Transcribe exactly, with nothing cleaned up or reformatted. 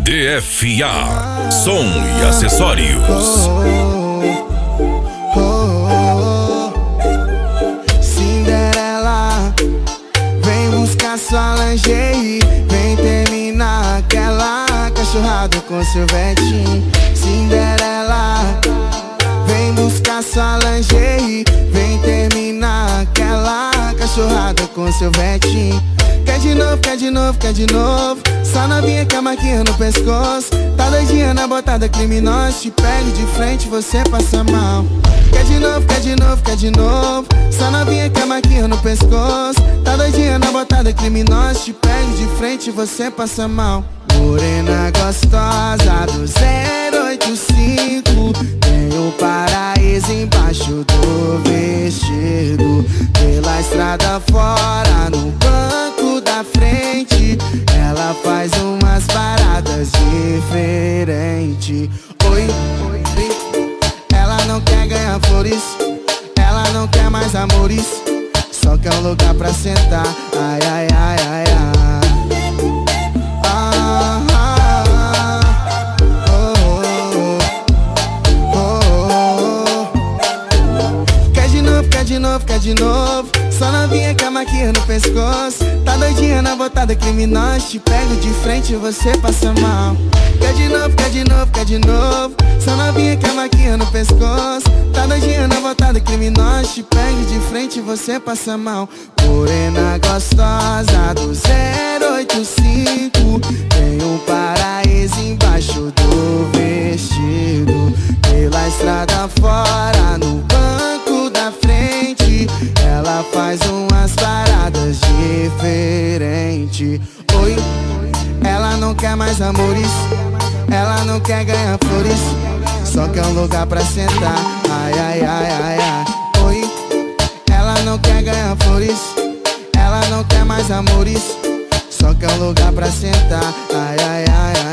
D F A Som e Acessórios. Cinderela, vem buscar sua lingerie, vem terminar aquela cachorrada com seu vetinho. Cinderela, vem buscar sua lingerie, vem terminar aquela cachorrada com seu vetinho. Quer de novo, quer de novo, quer de novo. Só novinha que a marquinha no pescoço. Tá doidinha na botada criminosa. Te pego de frente, você passa mal. Quer de novo, quer de novo, quer de novo. Só novinha que a marquinha no pescoço. Tá doidinha na botada criminosa. Te pego de frente, você passa mal. Morena gostosa do zero oito cinco, tem o paraíso embaixo do vestido. Pela estrada fora, no banco da frente, ela faz umas paradas diferentes. Oi, ela não quer ganhar flores, ela não quer mais amores, só quer um lugar pra sentar. Ai, ai, ai, ai, ai. Quer de novo, quer de novo. Só novinha com a maquinha no pescoço. Tá doidinha na botada criminosa. Te pego de frente e você passa mal. Quer de novo, quer de novo, quer de novo. Só novinha com a maquinha no pescoço. Tá doidinha na botada criminosa. Te pego de frente e você passa mal. Morena gostosa do zero oito cinco, tem um paraíso embaixo do vestido. Pela estrada fora, no banco da frente, ela faz umas paradas diferentes. Oi, ela não quer mais amores, ela não quer ganhar flores, só quer um lugar pra sentar. Ai, ai, ai, ai, ai. Oi, ela não quer ganhar flores, ela não quer mais amores, só quer um lugar pra sentar. Ai, ai, ai, ai.